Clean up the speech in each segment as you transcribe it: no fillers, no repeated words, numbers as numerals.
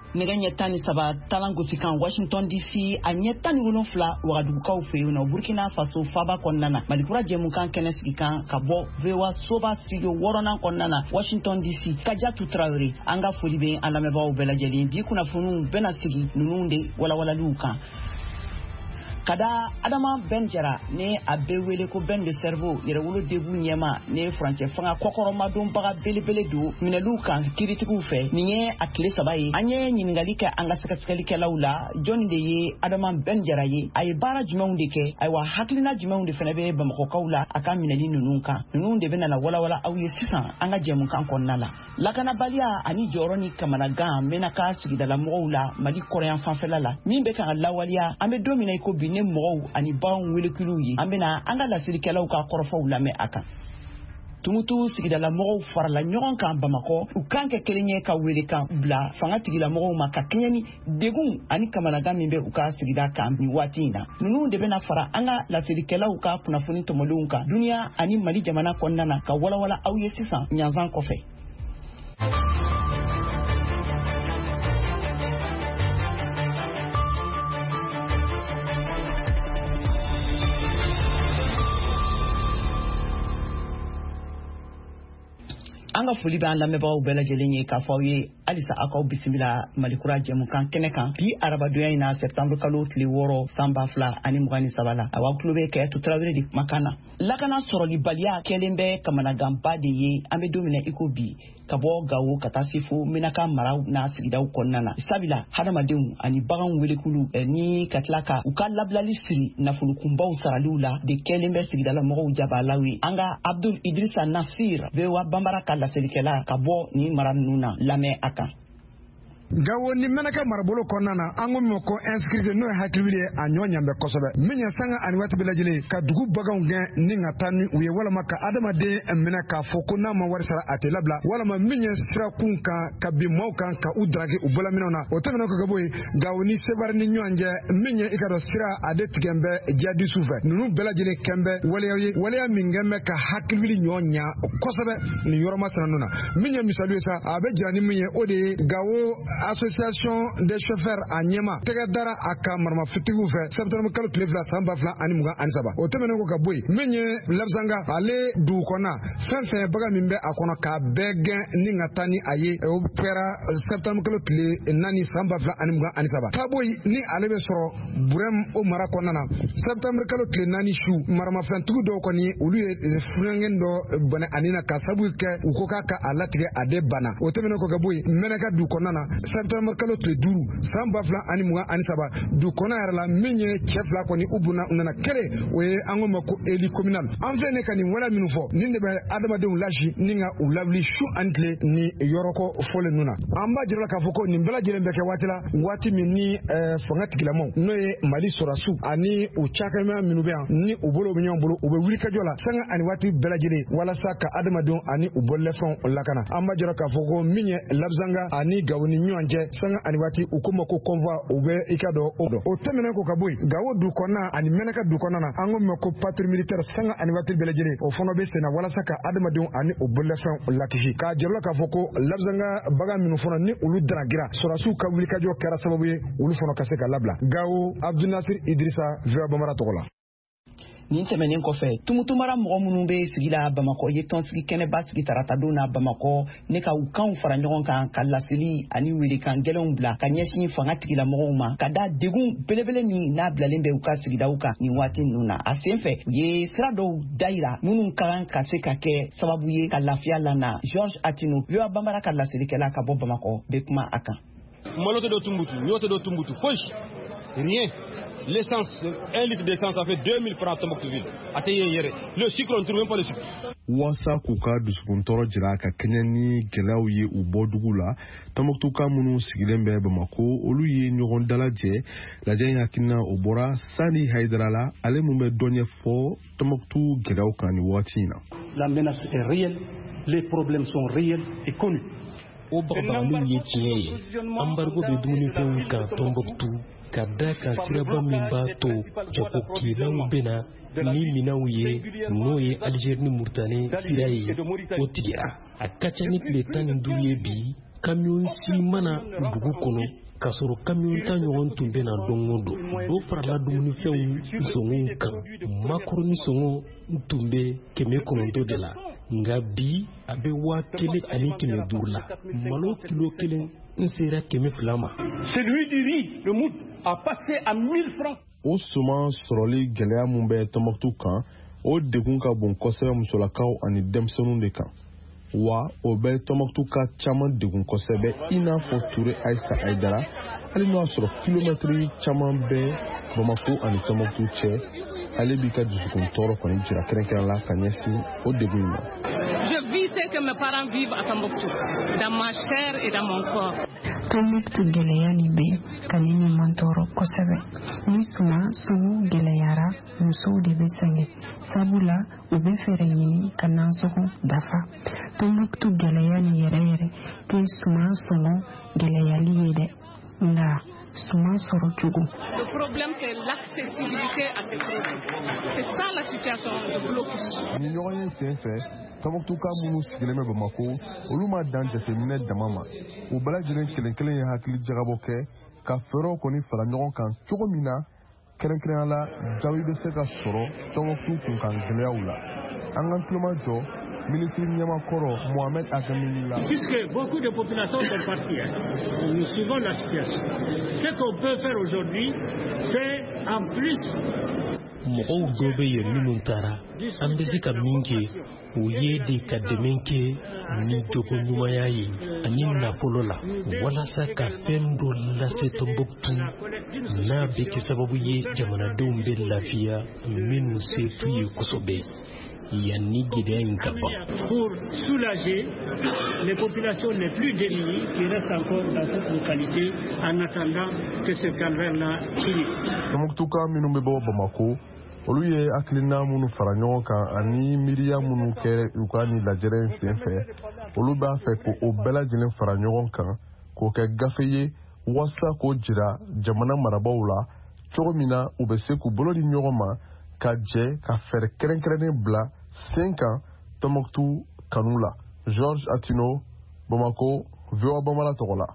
nɛgɛ ɲɛ 13 talangosi kan Washington DC a ɲɛ 17 wagadugukaw fɛ yen nɔ Burkina Faso faba kɔnɔna na Malikura jɛmukan kɛnɛ sigi kan ka bɔ VOA Soba studio 6nan kɔnɔna na Washington DC Kajatu Traoré an ka foli bɛ an lamɛnbaaw bɛɛ lajɛlen bi kunnafoniw bɛna sigi ninnu de walawalaliw kan. Kada Adama Ben Jara ne a bɛ wele ko Ben de Cerveau yɛrɛwolo debu ɲɛma ne furancɛ fanga kɔkɔrɔma donbaga belebele don minɛliw kan kiritigiw fɛ nin ye a tile 3 ye an ye ɲininkali kɛ an ka sɛgɛsɛgɛlikɛlaw la jɔnni de ye Adama Ben Jara ye a ye baara jumɛnw de kɛ ayiwa hakilina jumɛnw de fana bɛ Bamakɔkaw la a ka minɛli ninnu kan ninnu de bɛna na walawala aw ye sisan an ka jɛmukan kɔnɔna la lakanabaliya ani jɔyɔrɔ ni kamanagan mɛna ka sigidala mɔgɔw la Mali kɔrɔyan fanfɛla la min bɛ ka lawaliya an bɛ don min na i ko bi ne mɔgɔw ani baganw welekiliw ye an bɛna an ka lasirikɛlaw ka kɔrɔfɔw lamɛn a kan tumutu sigidala mɔgɔw farala ɲɔgɔn kan Bamakɔ u kan kɛ kelen ye ka wele kan bila fanga tigila mɔgɔw ma ka kɛɲɛ ni degun ani kamanagan min bɛ u ka sigida kan ni waati in na ninnu de bɛna fara an ka lasirikɛlaw ka kunnafoni tɔmɔlenw kan duniya ani Mali jamana kɔnɔna na ka walawala aw ye sisan ɲanzan kɔfɛ. An ka foli bɛ an lamɛnbaaw bɛɛ lajɛlen ye k'a fɔ aw ye halisa aw k'aw bisimila Malikura jɛmukan kɛnɛ kan bi arabadonya in na septembre kalo tile 6 san 2023 la aw tulo bɛ Kayatu Traoré de kumakan na lakana sɔrɔlibaliya kɛlen bɛ kamanaganba de ye an bɛ don min na i ko bi ka bɔ Gawo ka taa se fo Menaka maraw n'a sigidaw kɔnɔna na sabula hadamadenw ani baganw welekulu ni ka tila ka u ka labilali siri nafolokunbaw saraliw la de kɛlen bɛ sigidala mɔgɔw jabalaw ye an ka Abdul Idrissa Nasir VOA Bambara ka laselikɛla ka bɔ ni mara ninnu na lamɛn a kan. Gawo ni Menaka marabolo kɔnɔna na an ko min ko inscrire n'o ye hakili ye a ɲɔ ɲamɛ kosɛbɛ min ye sanga ani waati bɛɛ lajɛlen ka dugu baganw gɛn ni ka taa ni u ye walama ka adamaden minɛ k'a fɔ ko n'a ma wari sara a tɛ labila walama min ye sirakun kan ka bin maaw kan ka u daraki u bolaminɛw na o tɛmɛnen kɔ ka bɔ yen Gawo ni Sebari ni ɲɔgɔn cɛ min ye i ka dɔn sira a de tigɛ bɛ jihadistu fɛ ninnu bɛɛ lajɛlen kɛn bɛ waleya ye waleya min kɛn bɛ ka hakili ɲɔ ɲa kosɛbɛ nin yɔrɔ masina ninnu na min ye misali ye sa a bɛ jira ni min ye o de ye Gawo Association des chauffeurs a ɲɛma tɛgɛ dara a ka maramafitigiw fɛ septembre kalo tile 2 san 2023 o tɛmɛnen ko ka bɔ yen min ye Labzanga ale dugu kɔnɔ fɛn baga min bɛ a kɔnɔ k'a bɛɛ gɛn ni ka taa ni a ye o kɛra septembre kalo tile 4 san 2023 ka bɔ yen ni ale bɛ sɔrɔ Burem o mara kɔnɔna na septembre kalo tile 4 su maramafɛntigiw dɔw kɔni olu ye fuɲɛngɛn dɔ bɔnɛ ani na ka sabu kɛ u ko k'a ka a latigɛ a de bana o tɛmɛnen ko ka bɔ yen Menaka dugu kɔnɔna na septembre kalo tile 5 san 2023 du kɔnɔ yɛrɛ la min ye cɛ 2 kɔni u bunna u nana kɛre o ye an ko ma ko eli communal an filɛ ne ka nin wala minnu fɔ nin de bɛ adamadenw laji ni ka u lawuli su ani tile ni yɔrɔkɔ fɔlen ninnu na an b'a jira k'a fɔ ko nin bɛɛ lajɛlen bɛ kɛ waati min ni fanga tigilamaw n'o ye Mali sɔrɔsiw ani u cakɛmɛ minnu bɛ yan ni u bolo bɛ ɲɔgɔn bolo u bɛ wuli kajɔ la sanga ani waati bɛɛ lajɛlen walasa ka adamadenw ani u bololɛfɛnw lakana an b'a jira k'a fɔ ko min ye Labzanga ani Gawo ni ɲɔgɔn cɛ sanga ani waati u ko ma ko convoi u bɛ i ka dɔn o tɛmɛnen ko ka bɔ yen Gawo du kɔnɔna ani Menaka du kɔnɔna na an ko ma ko patrouille militaire sanga ani waati bɛɛ lajɛlen o fana bɛ senna walasa ka adamadenw ani u bololɛfɛnw lakisi k'a jira k'a fɔ ko Labzanga bagan minnu fana ni olu daragira sɔrɔsiw ka wulikajɔ kɛra sababu ye olu fana ka se ka labila Gawo Abdul Nasir Idrissa VOA Bambara tɔgɔ la. Nin tɛmɛnen kɔfɛ tumutumara mɔgɔ minnu bɛ sigi la Bamakɔ ye tɔnsigi kɛnɛba sigi taratadon na Bamakɔ ne ka u kanw fara ɲɔgɔn kan ka laseli ani welekan gɛlɛnw bila ka ɲɛsin fanga tigila mɔgɔw ma ka da degun belebele min n'a bilalen bɛ u ka sigidaw kan nin waati ninnu na a senfɛ u ye sira dɔw dayira minnu kan ka se ka kɛ sababu ye ka lafiya lana Georges Atino VOA Bambara ka laselikɛla ka bɔ Bamakɔ bɛ kuma a kan. Malo tɛ dɔ Tumbutu, ɲɔ tɛ dɔ Tumbutu, fosi, rien. L'essence, 1 litre d'essence, ça fait 2000 francs à Tombouctouville. Le sucre, on ne trouve même pas le sucre. Wasa kuka dusukuntoro jira ka kenya ni gɛlɛyaw ye u bɔ dugu la Tombouctou minnu sigilen bɛ Bamako olu ye ɲɔgɔn dalajɛ lajɛ in hakilina o bɔra Sani Haidara la ale mun bɛ dɔn ɲɛfɔ Tombouctou gɛlɛyaw kan ni waati in na. La menace est réelle, les problèmes sont réels et connus. O bagabagaliw ye tiɲɛ ye embargo bɛ dumunifɛnw kan Tombouctou ka da ka siraba min b'a to jagokɛlaw bɛna ni minɛnw ye n'o ye Algérie ni Mauritanie sira ye o tigɛra a ka ca ni tile 15 ye bi camion si mana dugu kɔnɔ k'a sɔrɔ camion ta ɲɔgɔn tun bɛ na don o don dɔ farala dumunifɛnw sɔngɔw kan makaroni sɔngɔ tun bɛ 900 de la nka bi a bɛ 1500 la malo kilo kelen n sera 200 ma. Celui du riz, le mout, a passé à 1000 francs. O suman sɔrɔli gɛlɛya mun bɛ Tɔnbɔkutu kan o degun ka bon kosɛbɛ musolakaw ani denmisɛnninw de kan wa o bɛ Tɔnbɔkutu ka caman degun kosɛbɛ i n'a fɔ Ture Ayisa Ayidara hali n'o y'a sɔrɔ kilomɛtiri caman bɛ Bamako ani Tɔnbɔkutu cɛ ale b'i ka dusukun tɔɔrɔ kɔni jira kɛrɛnkɛrɛn la ka ɲɛsin o degun in ma. Je vis ce que mes parents vivent à Tɔnbɔkutu dans ma chair et dans mon corps. Tɔnbɔkutu gɛlɛya ni bɛ ka ne ɲuman tɔɔrɔ kosɛbɛ ni suma sugu gɛlɛyara musow de bɛ sɛgɛn sabula u bɛ fɛɛrɛ ɲini ka nansɔngɔ dafa Tɔnbɔkutu gɛlɛya ni yɛrɛ yɛrɛ tɛ suma sɔngɔ gɛlɛyali ye dɛ nka suma sɔrɔ cogo. Le problème c'est l'accessibilité à ces produits. C'est ça la situation de blocus. Ni ɲɔgɔn ye sen fɛ Tɔnbɔkutuka minnu sigilen bɛ Bamako olu ma dan jateminɛ dama ma u bɛɛ lajɛlen kelen kelen ye hakili jagabɔ kɛ ka fɛɛrɛw kɔni fara ɲɔgɔn kan cogo min na kɛrɛnkɛrɛnya la jaabi bɛ se ka sɔrɔ Tɔnbɔkutu kunkan gɛlɛyaw la an ka tuloma jɔ ministre ɲɛmakɔrɔ Mohamed Agamili la. Puisque beaucoup de populations sont parties, nous suivons la situation. Ce qu'on peut faire aujourd'hui, c'est en plus. Mɔgɔw dɔw bɛ yen minnu taara an bɛ se ka min kɛ o ye de ka dɛmɛ kɛ ni jogo ɲumanya ye ani nafolo la walasa ka fɛn dɔ lase Tɔnbɔkutu n'a bɛ kɛ sababu ye jamanadenw bɛ lafiya minnu se t'u ye kosɛbɛ yanni gɛlɛya in ka ban. Pour soulager les populations les plus démunies qui restent encore dans cette localité en attendant que ce calvaire-là finisse. Tɔnbɔkutuka minnu bɛ bɔ Bamako olu ye hakilina minnu fara ɲɔgɔn kan ani miiriya minnu kɛ u ka ni lajɛrɛ sen fɛ olu b'a fɛ k'o bɛɛ lajɛlen fara ɲɔgɔn kan k'o kɛ gafe ye walasa k'o jira jamana marabaaw la cogo min na u bɛ se k'u bolo di ɲɔgɔn ma ka jɛ ka fɛɛrɛ kɛrɛnkɛrɛnnen bila sen kan Tɔnbɔkutu kanu la. Georges Atino, Bamako, VOA Bambara tɔgɔ la.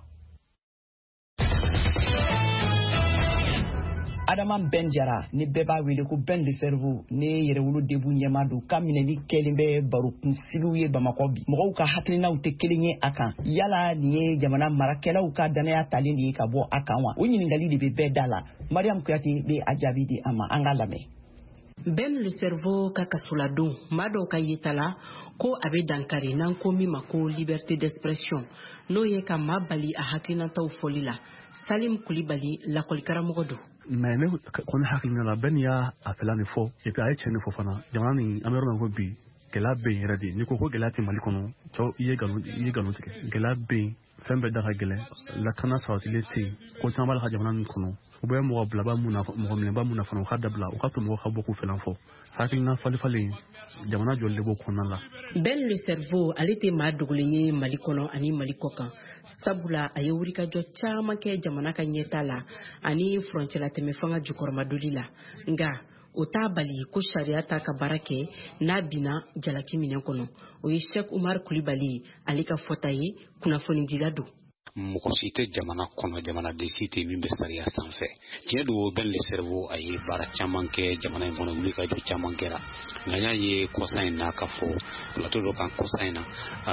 Adama Ben Jara ni bɛɛ b'a wele ko Ben le cerveau ne yɛrɛwolo debu ɲɛma don ka minɛli kɛlen bɛ barokunsigiw ye Bamakɔ bi mɔgɔw ka hakilinaw tɛ kelen ye a kan yala nin ye jamana marakɛlaw ka danaya talen de ye ka bɔ a kan wa o ɲininkali de bɛ bɛɛ da la Mariam Kuyate bɛ a jaabi di a ma an ka lamɛn. Ben le cerveau ka kasuladon maa dɔw ka yetala ko a bɛ dankari n'an ko min ma ko liberté d'expression n'o ye ka maa bali a hakilinataw fɔli la Salim Kulibali lakɔlikaramɔgɔ don. Mais ne kɔni hakilina la Ben y'a fɛla nin fɔ et puis a ye tiɲɛ de fɔ fana jamana nin an bɛ yɔrɔ min ko bi gɛlɛya bɛ yen yɛrɛ de n'i ko gɛlɛya tɛ Mali kɔnɔ cɛw i ye nkalon tigɛ gɛlɛya bɛ yen fɛn bɛɛ da ka gɛlɛn lakana sabatilen tɛ yen ko caman b'a la ka jamana nin kɔnɔ u bɛ mɔgɔ bilaba mun na mɔgɔ minɛba mun na fana u ka dabila u ka to mɔgɔ ka bɔ k'u fɛlan fɔ hakilina falifalen jamana jɔli de b'o kɔnɔna la. Ben le cerveau ale tɛ maa dogolen ye Mali kɔnɔ ani Mali kɔ kan sabula a ye wulikajɔ caman kɛ jamana ka ɲɛta la ani furancɛla tɛmɛ fanga jukɔrɔmadoli la nka o t'a bali ko sariya t'a ka baara kɛ n'a bina jalaki minɛn kɔnɔ o ye Sheikh Umar Kulibali ale ka fɔta ye kunnafonidila don. Mɔgɔ si tɛ jamana kɔnɔ jamanaden si tɛ min bɛ sariya sanfɛ tiɲɛ don Ben le cerveau a ye baara caman kɛ jamana in kɔnɔ wulikajɔ caman kɛra nka n y'a ye kɔsa in na k'a fɔ plateau dɔ kan kɔsa in na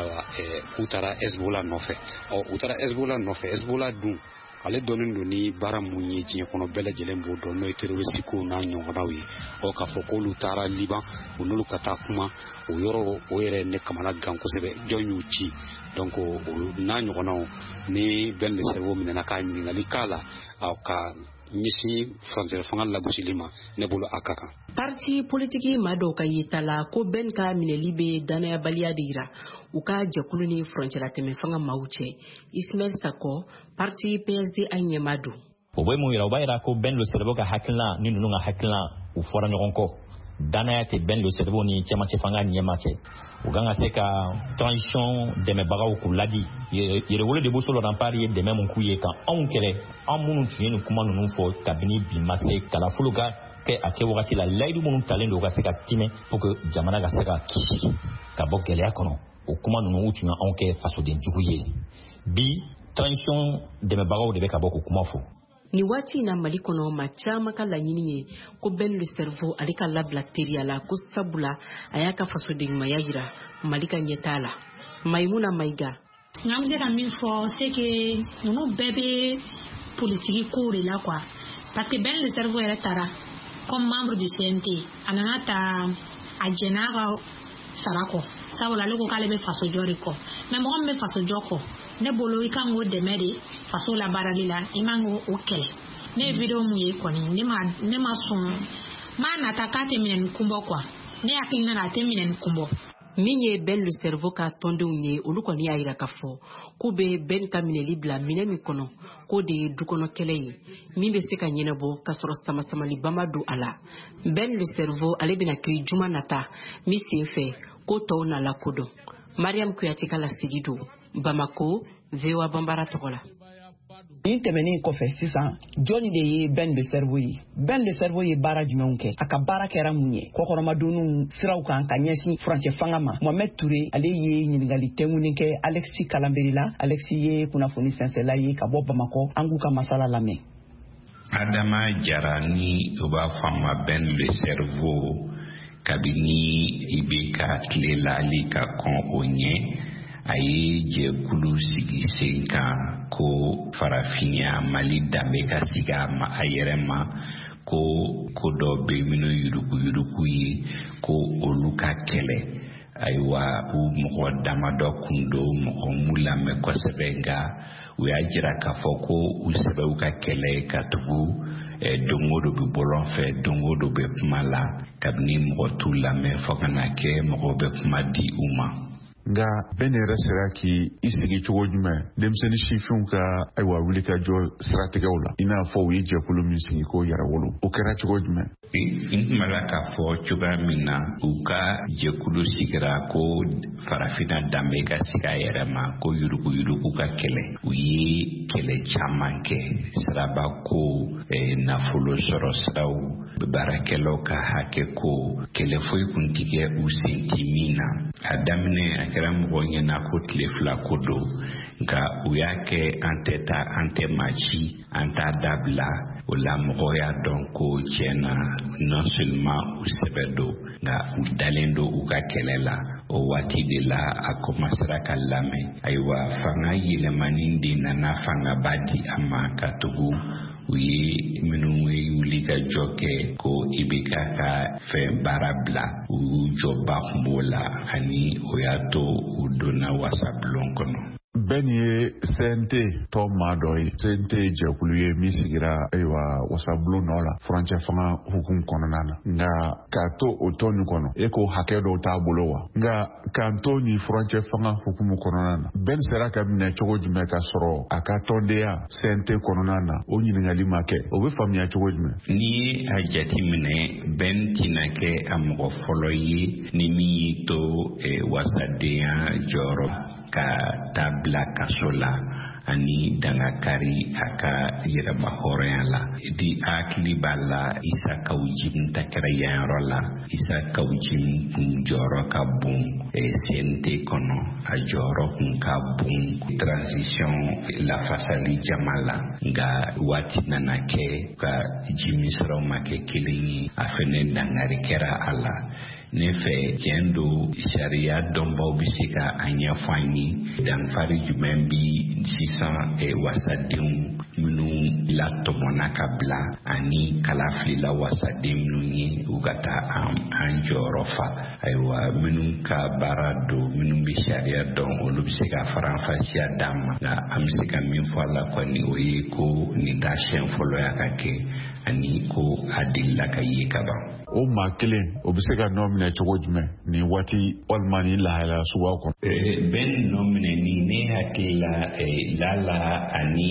u taara Hezbollah nɔfɛ u taara Hezbollah dun ale dɔnnen don ni baara mun ye diɲɛ kɔnɔ bɛɛ lajɛlen b'o dɔn n'o ye terroriste ko n'a ɲɔgɔnnaw ye k'a fɔ k'olu taara Liban u n'olu ka taa kuma o yɔrɔ o yɛrɛ ne kamana gan kosɛbɛ jɔn y'u ci donc n'a ɲɔgɔnnaw ni Ben le cerveau minɛna k'a ɲininkali k'a la ka ɲɛsin furancɛ fanga lagosili ma ne bolo a ka kan. Parti politique maa dɔw ka yeta la ko Ben ka minɛli bɛ danayabaliya de yira u ka jɛkulu ni furancɛla tɛmɛ fanga maaw cɛ Ismail Sakɔ parti PSD a ɲɛmaa don. O bɛ mun yira o b'a yira ko Ben le cerveau ka hakilina ni ninnu ka hakilina u fɔra ɲɔgɔn kɔ danaya tɛ Ben le cerveau ni cɛmancɛ fanga ɲɛmaa cɛ u kan ka se ka transition dɛmɛbagaw k'u ladi yɛrɛwolo de b'u sɔrɔ rampart ye dɛmɛ mun k'u ye ka anw kɛlɛ an minnu tun ye nin kuma ninnu fɔ kabini bi ma se kalafolo ka kɛ a kɛ wagati la layidu minnu talen don u ka se ka timɛ pour que jamana ka se ka kisi ka bɔ gɛlɛya kɔnɔ o kuma ninnu u tun ye anw kɛ fasoden jugu ye bi transition dɛmɛbagaw de bɛ ka bɔ k'u kuma fɔ. Ni waati na Mali kɔnɔ ma caman ka laɲini ye ko Ben le Cerveau ale ka labila teriya la ko sabula a y'a ka fasodenɲumanya yira Mali ka ɲɛtaa la. Maïmouna Maïga. N'an bɛ se ka min fɔ c'est que ninnu bɛɛ bɛ politique ko de la quoi parce que Ben le Cerveau yɛrɛ taara comme membre du CNT a nana ta a jɛn'a ka sara kɔ sabula ale ko k'ale bɛ faso jɔ de kɔ mais mɔgɔ min bɛ faso jɔ kɔ ne bolo I kan k'o dɛmɛ de faso la baarali la I man k'o kɛlɛ ne ye vidéo mun ye kɔni ne ma sɔn m'a nata k'a tɛ minɛ ni kun bɔ quoi ne hakili nana a tɛ minɛ ni kun bɔ. Min ye Ben le Cerveau ka tɔndenw ye olu kɔni y'a yira k'a fɔ k'u bɛ Ben ka minɛli bila minɛ min kɔnɔ k'o de ye dukɔnɔ kɛlɛ ye min bɛ se ka ɲɛnabɔ k'a sɔrɔ sama-samaliba ma don a la. Ben le Cerveau ale bɛna kiri juma nata min sen fɛ ko tɔw na lakodɔn. Mariam Kuyate ka lasigi don Bamako VOA Bambara tɔgɔ la. Nin tɛmɛnen kɔfɛ sisan jɔnni de ye Ben le Cerveau ye? Ben le Cerveau ye baara jumɛnw kɛ? A ka baara kɛra mun ye? Kɔkɔrɔmadonniw siraw kan ka ɲɛsin furancɛ fanga ma. Mohamed Touré ale ye ɲininkali tɛŋuni kɛ Alexis Kalanberi la. Alexis ye kunnafoni sɛnsɛnla ye ka bɔ Bamakɔ. An k'u ka masala lamɛn. Adama Jara ni o b'a fɔ a ma Ben le Cerveau kabini I bɛ ka tile la hali ka kɔn o ɲɛ. A ye jɛkulu sigi sen kan ko farafinya Mali danbe ka sigi a yɛrɛ ma ko dɔ bɛ minnu yuruku ye ko olu ka kɛlɛ ayiwa u mɔgɔ damadɔ kun don mɔgɔ m'u lamɛn kosɛbɛ nka u y'a jira k'a fɔ ko u sɛbɛw ka kɛlɛ ka tugu dongo dɔ bɛ bɔlɔn fɛ dongo dɔ bɛ kuma la kabini mɔgɔ t'u lamɛn fo ka na kɛ mɔgɔ bɛ kuma di u ma. Nga Ben yɛrɛ sera k'i sigi cogo jumɛn denmisɛnnin sifinw ka ayiwa wuli ka jɔ siratigɛw la I n'a fɔ u ye jɛkulu min sigi ko Yɛrɛwolo o kɛra cogo jumɛn? N tun b'a k'a fɔ cogoya min na u ka jɛkulu sigira ko farafinna danbe ka sigi a yɛrɛ ma ko yuruku ka kɛlɛ u ye kɛlɛ caman kɛ siraba ko nafolo sɔrɔ siraw baarakɛlaw ka hakɛ ko kɛlɛ foyi kun tɛ kɛ u sen tɛ min na a daminɛ a kɛra mɔgɔ ɲɛna ko tile fila ko don nka u y'a kɛ an tɛ taa an tɛ maa ci an t'a dabila o la mɔgɔw y'a dɔn ko tiɲɛna non seulement u sɛbɛ don nka u dalen don u ka kɛlɛ la o waati de la a komasera ka lamɛn ayiwa fanga yɛlɛmani de nana fangaba di a ma ka tugu u ye minnu ye wuli ka jɔ kɛ ko I bɛ ka fɛn baara bila u jɔba kun b'o la ani o y'a to u donna wasabulon kɔnɔ. Ben ye CNT tɔ maa dɔ ye CNT jɛkulu ye min sigira ayiwa wasabulon nɔ la furancɛ fanga hukumu kɔnɔna na nka k'a to o tɔn nin kɔnɔ e ko hakɛ dɔw t'a bolo wa nka k'an to nin furancɛ fanga hukumu kɔnɔna na Ben sera ka minɛ cogo jumɛn ka sɔrɔ a ka tɔndenya CNT kɔnɔna na o ɲininkali ma kɛ o bɛ faamuya cogo jumɛn? Ni ye a jateminɛ Ben tɛna kɛ a mɔgɔ fɔlɔ ye ni min y'i to wasadenya jɔyɔrɔ ka tabla kaso la ani dangakari a ka yɛrɛma hɔrɔnya la di hakili b'a la Isa Kawujim ta kɛra yan yɔrɔ la Isa Kawujim kun jɔyɔrɔ ka bon CNT kɔnɔ a jɔyɔrɔ kun ka bon transition lafasali jama la nka waati nana kɛ ka Jimi sɔrɔ ma kɛ kelen ye a fɛnɛ dangari kɛra a la ne fɛ tiɲɛ don sariya dɔnbaw bɛ se ka a ɲɛfɔ an ye danfari jumɛn bi sisan wasadenw minnu latɔmɔna ka bila ani kalafilila wasaden minnu ye u ka taa an jɔyɔrɔ fa ayiwa minnu ka baara don minnu bɛ sariya dɔn olu bɛ se ka faranfasiya d'an ma nka an bɛ se ka min fɔ a la kɔni o ye ko nin t'a siɲɛ fɔlɔ ya ka kɛ ani ko a delila ka ye ka ban. O maa kelen o bɛ se ka nɔ minɛ cogo jumɛn nin waati walima nin lahalaya suguyaw kɔnɔ? Ben nɔ minɛni ne hakili la Lala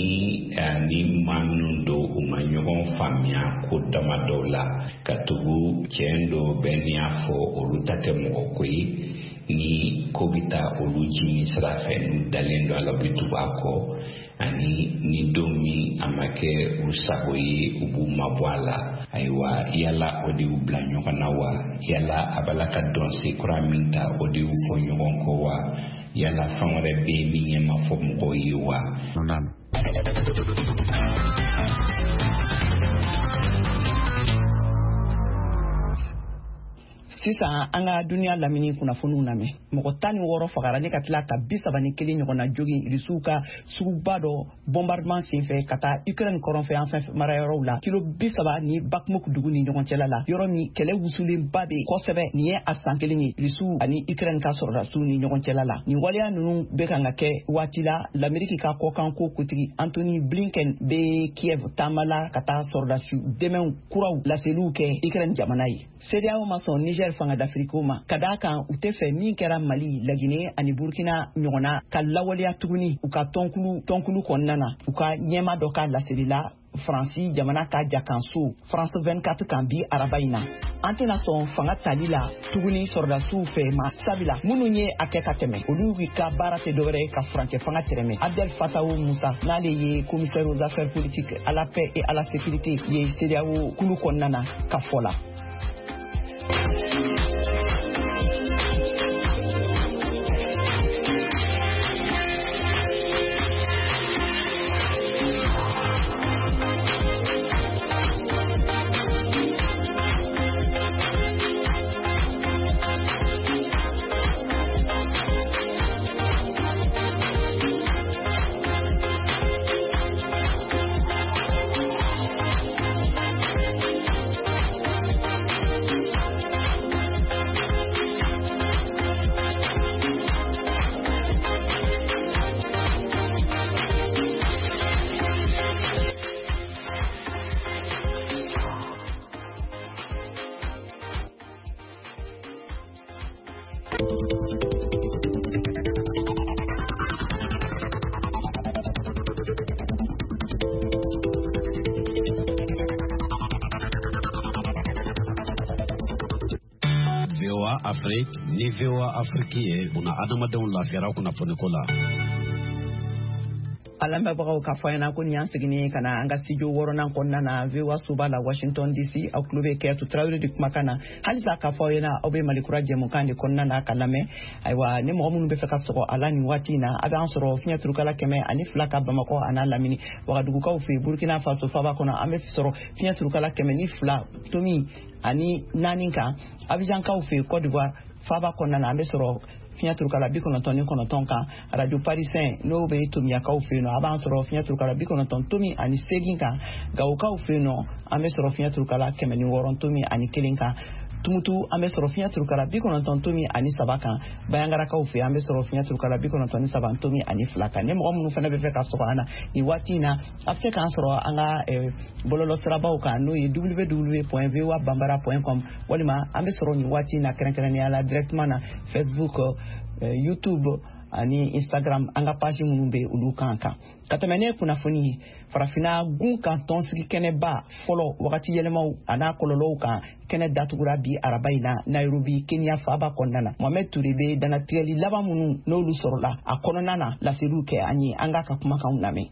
ani maa minnu don u ma ɲɔgɔn faamuya ko damadɔ la ka tugu tiɲɛ don Ben y'a fɔ olu ta tɛ mɔgɔ ko ye ni ko bɛ taa olu jimi sira fɛ n'u dalen don a la u bɛ tugu a kɔ ani ni don min a ma kɛ u sago ye u b'u mabɔ a la ayiwa yala o de y'u bila ɲɔgɔn na wa yala a b'a la ka dɔn se kura min ta o de y'u fɔ ɲɔgɔn kɔ wa yala fɛn wɛrɛ bɛ yen min ɲɛ ma fɔ mɔgɔw ye wa. sisan an ka duniya lamini kunnafoniw lamɛn mɔgɔ 16 fagara ne ka tila ka 31 ɲɔgɔn na jogi irisiw ka suguba dɔ bombardement senfɛ ka taa Ukraine kɔrɔnfɛ an fɛn marayɔrɔw la kilo 30 ni Bakhmut dugu ni ɲɔgɔn cɛla la yɔrɔ min kɛlɛ wusulenba bɛ kosɛbɛ nin ye a san kelen ye irisiw ani Ukraine ka sɔrɔdasiw ni ɲɔgɔn cɛla la nin waleya ninnu bɛ kan ka kɛ waati la l'Amérique ka kɔkan ko kutigi Anthony Blinken bɛ Kiev taamala ka taa sɔrɔdasiw dɛmɛw kuraw laseliw kɛ Ukraine jamana ye CEDEAO ma sɔn Niger fanga d'Afrique ma ka d'a kan u tɛ fɛ min kɛra Mali Laginɛ ani Burkina ɲɔgɔnna ka lawaleya tuguni u ka tɔnkulu kɔnɔna na u ka ɲɛma dɔ ka laseli la Faransi jamana ka jakanso France 24 kan bi araba in na an tɛna sɔn fanga tali la tuguni sɔrɔdasiw fɛ ma sabila minnu ye a kɛ ka tɛmɛ olu ka baara tɛ dɔwɛrɛ ka furancɛ fanga tɛrɛmɛ Abdel Fattah Moussa n'ale ye commissaire aux affaires politiques à la paix et à la sécurité ye CEDEAO kulu kɔnɔna na ka fɔ la. Afrique ni VOA Afrique ye buna adamadenw lafiyara kunnafoni ko la. Alambagaw ka fayana ko ni an seginne kana an ka studio wɔɔrɔnan kɔnɔna na VOA Soba la Washington DC aw tulo bɛ Kɛtu Tarawele de kumakan na halisa ka fɔ aw ɲɛna aw bɛ Malikura jɛmukan de kɔnɔna na ka lamɛn ayiwa ni mɔgɔ minnu bɛ fɛ ka sɔgɔ a la nin waati in na a b'an sɔrɔ fiɲɛ turukala 102 ka Bamakɔ a n'a lamini Wagadugukaw fɛ Burkina Faso faaba kɔnɔ an bɛ sɔrɔ fiɲɛ turukala 102 tomi ani 4 kan Abidjankaw fɛ Côte d'Ivoire faaba kɔnɔna na an bɛ sɔrɔ fiɲɛ turukala 99 kan Radio Parisien n'o bɛ Tomiyakaw fɛ yen nɔ a b'an sɔrɔ fiɲɛ turukala 98 tomi ani 8 kan Gawokaw fɛ yen nɔ an bɛ sɔrɔ fiɲɛ turukala 106 tomi ani 1 kan Tumutu an bɛ sɔrɔ fiɲɛ turukala 99 tomi ani 7 kan Bayangarakaw fɛ an bɛ sɔrɔ fiɲɛ turukala 97 tomi ani 2 kan ni mɔgɔ minnu fana bɛ fɛ ka sɔgɔ an na nin waati in na a bɛ se k'an sɔrɔ an ka bɔlɔlɔsirabaw kan n'o ye www.voabambara.com walima an bɛ sɔrɔ nin waati in na kɛrɛnkɛrɛnnenya la directement na Facebook YouTube ani Instagram an ka page minnu bɛ olu kan ka tɛmɛ ne kunnafoni ye farafina gun kan tɔnsigi kɛnɛba fɔlɔ wagati yɛlɛmaw a n'a kɔlɔlɔw kan kɛnɛ datugura bi araba in na Nairobi Kenya faaba kɔnɔna na Mohamed Touré bɛ danatigɛli laban minnu n'olu sɔrɔla a kɔnɔna na laseliw kɛ an ye an ka kumakanw lamɛn.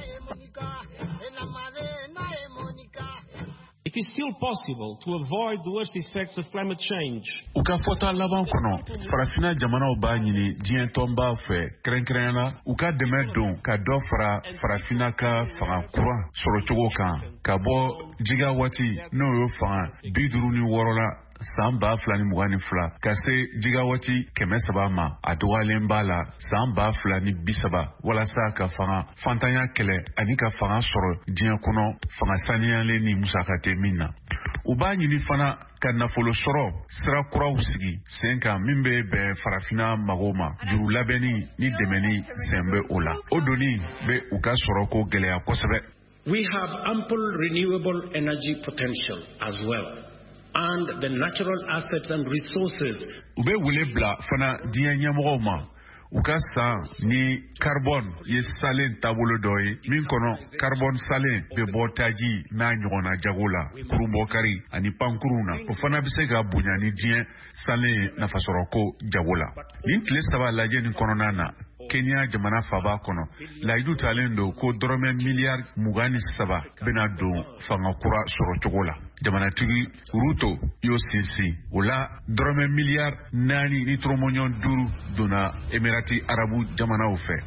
It is still possible to avoid the worst effects of climate change. U ka fɔta laban kɔnɔ farafina jamanaw b'a ɲini diɲɛ tɔnba fɛ kɛrɛnkɛrɛnyana u ka dɛmɛ don ka dɔ fara farafina ka fanga kura sɔrɔ cogo kan ka bɔ jiga waati n'o ye fanga 56 la san 2022 ka se jigawati 300 ma a dɔgɔyalen b'a la san 2030 walasa ka fanga fantanya kɛlɛ ani ka fanga sɔrɔ diɲɛ kɔnɔ fanga saniyalen ni musaka tɛ min na u b'a ɲini fana ka nafolo sɔrɔ sira kuraw sigi sen kan min bɛ bɛn farafina mago ma juru labɛnni ni dɛmɛni sen bɛ o la o doni bɛ u ka sɔrɔ ko gɛlɛya kosɛbɛ. We have ample renewable energy potential as well, and the natural assets and resources. U bɛ wele bila fana diɲɛ ɲɛmɔgɔw ma u ka san ni carbon ye salen taabolo dɔ ye min kɔnɔ carbon salen bɛ bɔ taji n'a ɲɔgɔnna jago la kurunbɔkari ani pankurun na o fana bɛ se ka bonya ni diɲɛ salen nafasɔrɔko jago la nin tile 3 lajɛ nin kɔnɔna na Kenya jamana faba kono layidu talen do ko dɔrɔmɛ miliyari 27 bena don fanga kura sɔrɔ cogo la. Jamanatigi Ruto yo sinsin o la dɔrɔmɛ miliyari 4 ni tɔrɔmɔɲɔn 5 donna Emirati Arabu jamanaw fɛ.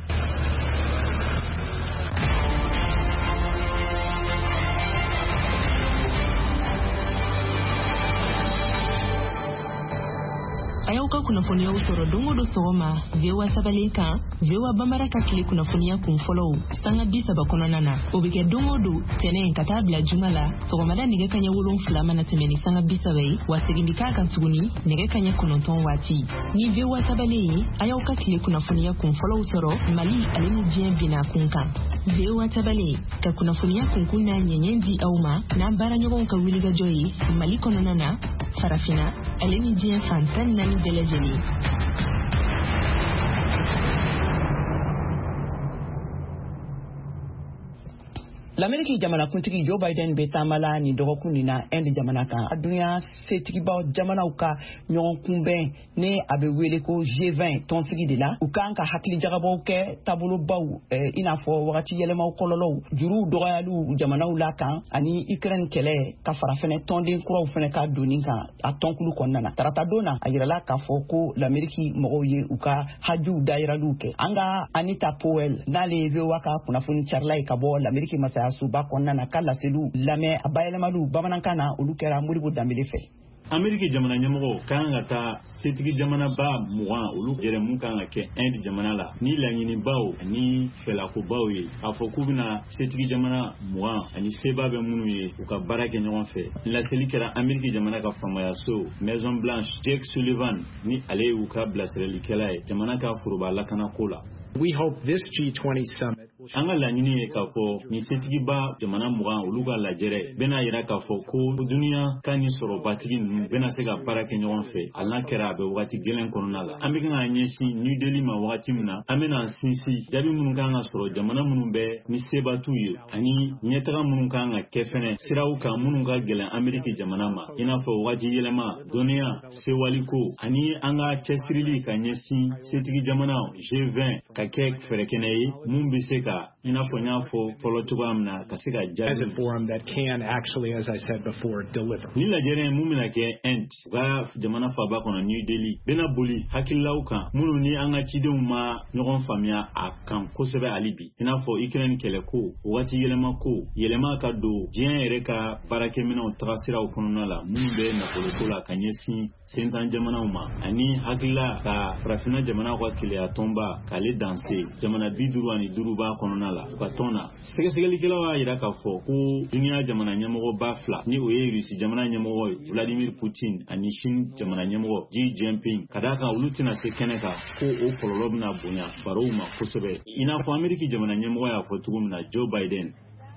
Ayaw ka kunnafoniya sɔrɔ dongo do sɔgɔma VOA sabalen kan VOA Bambara ka tile kunnafoniya kun fɔlɔw sanga 30 kɔnɔna na o bɛ kɛ dongo do tɛnɛn ka taa bila juma la sɔgɔmada nɛgɛ kanɲɛ 7 mana tɛmɛ ni sanga 30 ye wa segin bi k'a kan tuguni nɛgɛ kanɲɛ 9 waati ni VOA sabalen ye ayaw ka tile kunnafoniya kun fɔlɔw sɔrɔ Mali ale ni diɲɛ bina kun kan VOA sabalen ka kunnafoniya kunkun na ɲɛɲɛ di aw ma n'an baaraɲɔgɔnw ka wulikajɔ ye Mali kɔnɔna na farafina ale ni diɲɛ fan 14 bɛɛ lajɛlen. L'Amérique jamana kuntigi Joe Biden be tamala ni dɔgɔkun nin na Inde jamana kan a dunya setigibaw jamanaw ka ɲɔgɔn kunbɛn ne a bɛ wele ko G20 tɔnsigi de la u kan ka hakili jagabaw kɛ taabolobaw i n'a fɔ wagati yɛlɛmaw kɔlɔlɔw juruw dɔgɔyaliw jamanaw la kan ani Ukraine kɛlɛ ka fara fɛnɛ tɔnden kuraw fɛnɛ ka doni kan a tɔnkulu kɔnɔna na tarata don na a yirala k'a fɔ ko l'Amérique mɔgɔw ye u ka hajuw dayiraliw kɛ an ka Anita Powell n'ale ye VOA ka kunnafoni carila ye ka bɔ l'Amérique masaya suba kɔnɔna na ka laseliw lamɛn a bayɛlɛmaliw bamanankan na olu kɛra Modibo Dambele fɛ. Ameriki jamana ɲɛmɔgɔ kan ka taa setigi jamana ba 20 olu jɛrɛmu kan ka kɛ Inde jamana la ni laɲinibaw ani fɛlakobaw ye a fɔ k'u bɛna setigi jamana 20 ani seba bɛ minnu ye u ka baara kɛ ɲɔgɔn fɛ. Laseli kɛra Ameriki jamana ka famayaso Maison Blanche Jake Sullivan ni ale y'u ka bilasiralikɛla ye jamana ka foroba lakana ko la. We hope this G20 summit an ka laɲini ye k'a fɔ ni setigiba jamana 20 olu ka lajɛrɛ bɛna yira k'a fɔ ko duniya ka ni sɔrɔbatigi ninnu bɛna se ka baara kɛ ɲɔgɔn fɛ hali n'a kɛra a bɛ wagati gɛlɛn kɔnɔna la. An bɛ kan ka ɲɛsin New Delhi ma wagati min na an bɛna sinsin jaabi minnu kan ka sɔrɔ jamana minnu bɛ ni seba t'u ye ani ɲɛtaga minnu kan ka kɛ fɛnɛ siraw kan minnu ka gɛlɛn Ameriki jamana ma i n'a fɔ wagati yɛlɛma dɔnniya sewaliko ani an ka cɛsirili ka ɲɛsin setigi jamana G20 ka kɛ fɛrɛkɛnɛ ye mun bɛ se ka i n'a fɔ n y'a fɔ fɔlɔ cogoya min na ka se ka jaabi. As a forum that can actually, as I said before, deliver. Ni lajɛrɛ mun bɛna kɛ Inde u ka jamana faba kɔnɔ New Delhi bɛna boli hakililaw kan minnu ni an ka cidenw ma ɲɔgɔn faamuya a kan kosɛbɛ hali bi i n'a fɔ Ukraine kɛlɛ ko wagati yɛlɛma ko yɛlɛma ka don diɲɛ yɛrɛ ka baarakɛminɛw tagasiraw kɔnɔna la minnu bɛ nafoloko la ka ɲɛsin sentan jamanaw ma ani hakilila ka farafina jamana ka keleya tɔnba k'ale danse jamana 55 b'a kɔnɔna la u ka tɔn na sɛgɛsɛgɛlikɛlaw y'a yira k'a fɔ ko duniya jamana ɲɛmɔgɔ ba 2 ni o ye Rusi jamana ɲɛmɔgɔ Vladimir Putin ani Chine jamana ɲɛmɔgɔ Xi Jinping ka d'a kan olu tɛna se kɛnɛ kan ko o kɔlɔlɔ bɛna bonya barow ma kosɛbɛ i n'a fɔ Ameriki jamana ɲɛmɔgɔ y'a fɔ cogo min na Joe Biden.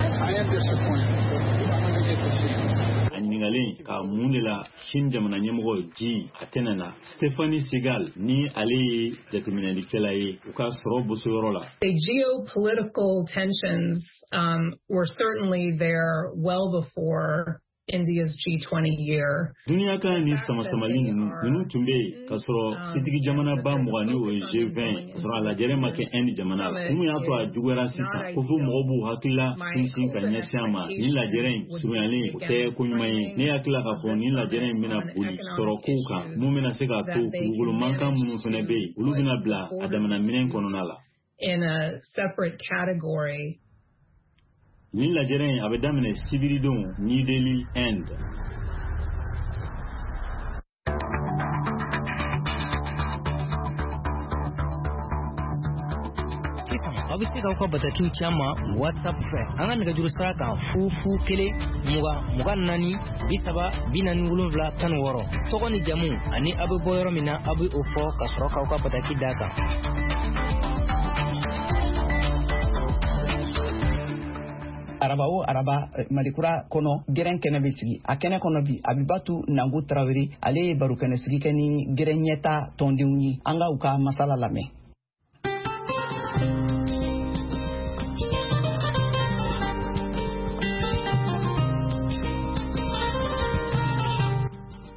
A ɲininkalen ka mun de la Chine jamana ɲɛmɔgɔ Xi a tɛna na Stephanie Segal ni ale ye jateminɛlikɛla ye u ka sɔrɔ bosoyɔrɔ la. The geopolitical tensions were certainly there well before India's G20 year. Duniya ka ni sama-samali ninnu tun bɛ yen ka sɔrɔ setigi jamana ba 20 ni o ye G20 ka sɔrɔ a lajɛrɛ ma kɛ Inde jamana la. Mun y'a to a juguyara sisan ko fo mɔgɔw b'u hakilila sinsin ka ɲɛsin a ma ni lajɛrɛ in surunyalen o tɛ ko ɲuman ye. Ne hakilila k'a fɔ ni lajɛrɛ in bɛna boli sɔrɔ kow kan mun bɛna se k'a to dugukolo mankan minnu fana bɛ yen olu bɛna bila a damana minɛn kɔnɔna la. In a separate category. Ni lajɛrɛ in a bɛ daminɛ Sibiridon, New Delhi, Inde. aw bɛ se k'aw ka batatiw ci an ma WhatsApp fɛ an ka nɛgɛjuru sira kan 020 24 30 47 tɔgɔ ni jamu ani aw bɛ bɔ yɔrɔ min na aw bɛ o fɔ ka sɔrɔ k'aw ka bataki d'a kan. Araba o araba Malikura kono geren kɛnɛ bɛ sigi a kɛnɛ kɔnɔ bi Abibatu Nango Tarawele ale ye baro kɛnɛ sigi kɛ ni geren ɲɛta tɔndenw ye an ka u ka masala lamɛn.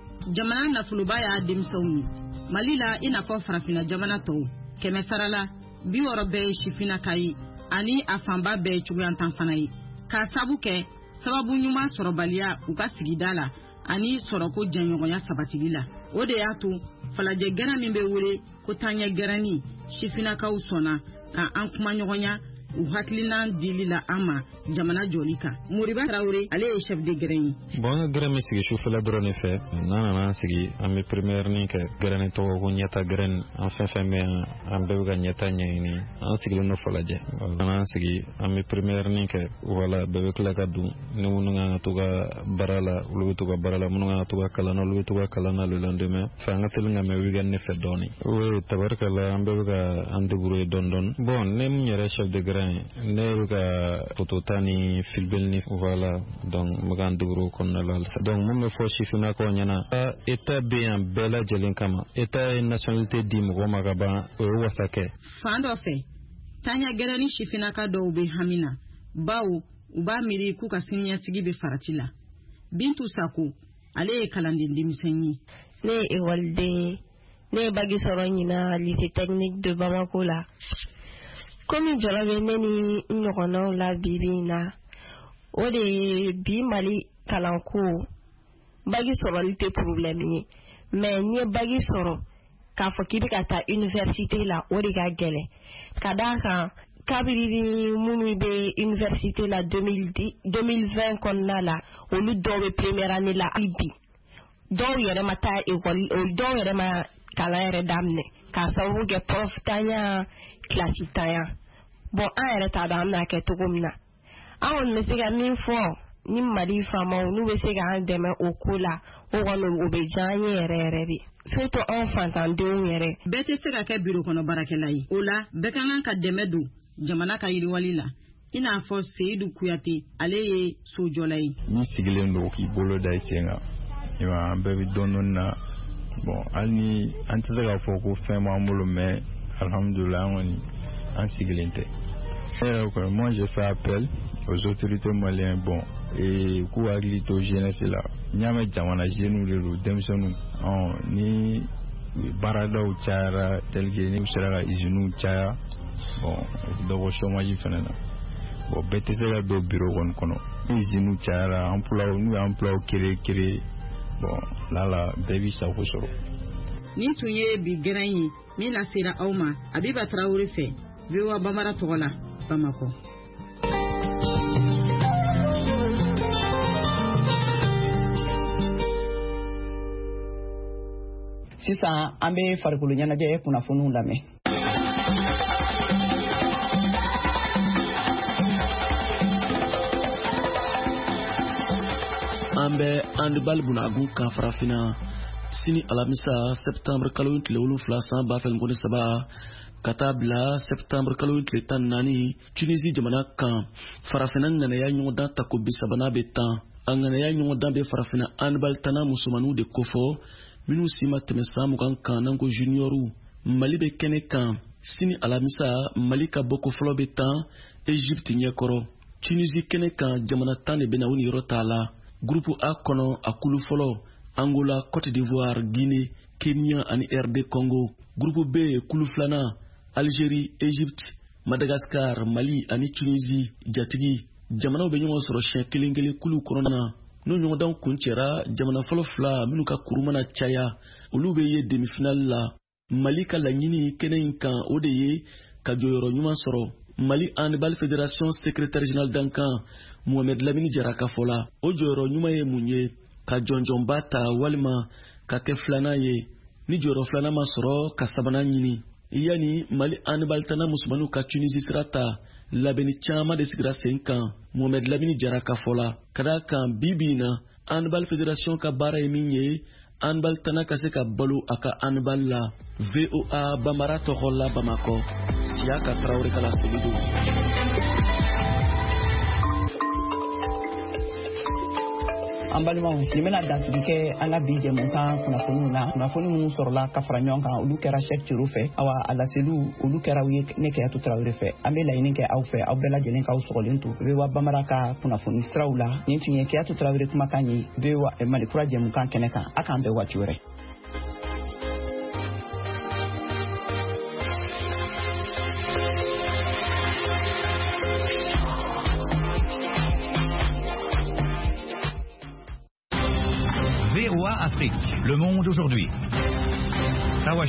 Jamana nafoloba y'a denmisɛnw ye Mali la i n'a fɔ farafina jamana tɔw 100 sarala 60 bɛɛ ye sifinaka ye ani a fanba bɛɛ ye cogoyantan fana ye k'a sabu kɛ sababu ɲuman sɔrɔbaliya u ka sigida la ani sɔrɔko jɛɲɔgɔnya sabatili la. O de y'a to falajɛ gɛrɛn min bɛ wele ko taɲɛ gɛrɛnni sifinakaw sɔnna ka an kuma ɲɔgɔnya u hakilinan dili la an ma jamana jɔli kan. Moriba Traoré ale ye chef de gɛrɛn ye. Bon an gɛrɛn min sigi sufɛla dɔrɔn de fɛ n'an nana sigi an bɛ première nin kɛ gɛrɛn tɔgɔ ko ɲɛta gɛrɛn an fɛn bɛ an bɛɛ bɛ ka ɲɛta ɲɛɲini an sigilen don falajɛ an nana sigi an bɛ première nin kɛ voilà bɛɛ bɛ tila ka dun ni minnu kan ka to ka baara la olu bɛ to ka baara la minnu kan ka to ka kalan na olu bɛ to ka kalan na le lendemain fɛ an ka teli ka mɛ weekend ne fɛ dɔɔni oui tabarikala an bɛɛ bɛ ka an débrouiller dɔɔni bon ne min yɛrɛ chef de gɛrɛn ne bɛ ka photo ta ni filbel ni voilà donc n bɛ ka an débrouiller kɔnɔna la halisa donc mun bɛ fɔ sifinnakaw ɲɛna état bɛ yan bɛɛ lajɛlen kama état ye nationalité di mɔgɔ ma ka ban o ye wasa kɛ. Fan dɔ fɛ taɲɛ gɛrɛn ni sifinnaka dɔw bɛ hami na bawo u b'a miiri k'u ka siniɲɛsigi bɛ farati la. Bintu Sako ale ye kalanden denmisɛn ye. Ne ye école ne ye bagi sɔrɔ ɲina lycée technique de Bamako la. Komi jɔlɔ bɛ ne ni ɲɔgɔnnaw la bibi in na o de ye bi Mali kalanko bagi sɔrɔli tɛ problème ye mais n'i ye bagi sɔrɔ k'a fɔ k'i bɛ ka taa université la o de ka gɛlɛn ka d'a kan kabiri minnu bɛ université la 2020 kɔnɔna la olu dɔw bɛ première année la hali bi dɔw yɛrɛ ma taa école dɔw yɛrɛ ma kalan yɛrɛ daminɛ k'a sababu kɛ prof tanya classe tanya bon an yɛrɛ t'a dɔn an bɛna kɛ cogo min na an kɔni bɛ se ka min fɔ ni Mali faamaw n'u bɛ se k'an dɛmɛ o ko la o kɔni o bɛ diya an ye yɛrɛ yɛrɛ de surtout an fantandenw yɛrɛ. Bɛɛ tɛ se ka kɛ bureau kɔnɔ baarakɛla ye o la bɛɛ ka kan ka dɛmɛ don jamana ka yiriwali la i n'a fɔ Seyidu Kuyate ale ye sojɔla ye. N'i sigilen don k'i bolo da i sen kan an bɛɛ bɛ dɔɔnin na bon hali ni an tɛ se k'a fɔ ko fɛn b'an bolo mais alhamdulillah an kɔni an sigilen tɛ. Moi j'ai fait appel aux autorités maliennes bon et k'u hakili to jeunesse la n'i y'a mɛn jamana jeunes de don denmisɛnninw ni baaradaw cayara tel que n'u sera ka usines caya bon dɔ bɔ chômage fana na bon bɛɛ tɛ se ka don bureau kɔnɔ ni usines cayara emploi n'u ye emploi créer bon là bɛɛ b'i sago sɔrɔ. Nin tun ye bi gɛrɛn ye min lasera aw ma Abiba Traoré fɛ VOA Bambara tɔgɔ la Bamako. Sisan an bɛ farikolo ɲɛnajɛ kunnafoniw lamɛn. An bɛ handball bunagun kan farafinna sini alamisa septembre kalo tile 7 san 2013 ka taa bila septembre kalo tile 14 Tunisie jamana kan farafinna ŋanaya ɲɔgɔndan tako 30 bɛ tan a ŋanaya ɲɔgɔndan bɛ farafinna handball tana musomanninw de kofɔ minnu si ma tɛmɛ san 20 kan n'an ko junioru. Mali bɛ kɛnɛ kan sini alamisa Mali ka bɔko fɔlɔ bɛ tan Egypte ɲɛkɔrɔ. Tunisie kɛnɛ kan jamana 10 de bɛna u ni yɔrɔ t'a la. Groupe A kɔnɔ a kulu fɔlɔ Angola, Côte d'Ivoire, Guinée, Kenya ani RD Congo. Groupe B kulu filanan Algérie, Egypte, Madagascar, Mali ani Tunisie. Jatigi jamanaw bɛ ɲɔgɔn sɔrɔ siɲɛ kelen kelen kulu kɔnɔna na. N'o ɲɔgɔndan kun cɛra jamana fɔlɔ fila minnu ka kuru mana caya olu bɛ ye demi-finale la. Mali ka laɲini kɛnɛ in kan o de ye ka jɔyɔrɔ ɲuman sɔrɔ. Mali Handball Fédération secrétaire général Dankan Mohamed Lamini Jara ka fɔ la o jɔyɔrɔ ɲuman ye mun ye ka jɔnjɔnba ta walima ka kɛ filanan ye ni jɔyɔrɔ filanan ma sɔrɔ ka sabanan ɲini. Yani Mali handball tana musomanninw ka Tunisie sira ta labɛnni caman de sigira sen kan Mohamed Lamini Jara ka fɔ la ka d'a kan bi na Handball Fédération ka baara ye min ye handball tana ka se ka balo a ka handball la. VOA Bambara tɔgɔ la Bamako Siaka Traoré kala Seydou. An balimaw nin bɛna dansigi kɛ an ka bi jɛmukan kunnafoniw na kunnafoni minnu sɔrɔla ka fara ɲɔgɔn kan olu kɛra Cheick Thioro fɛ awa a laseliw olu kɛra u ye ne Keyatu Traoré fɛ an bɛ laɲini kɛ aw fɛ aw bɛɛ lajɛlen k'aw sɔgɔlen to VOA Bambara ka kunnafoni siraw la nin tun ye Keyatu Traoré kumakan ye VOA Malikura jɛmukan kɛnɛ kan a k'an bɛn waati wɛrɛ. Afrique, Le Monde aujourd'hui.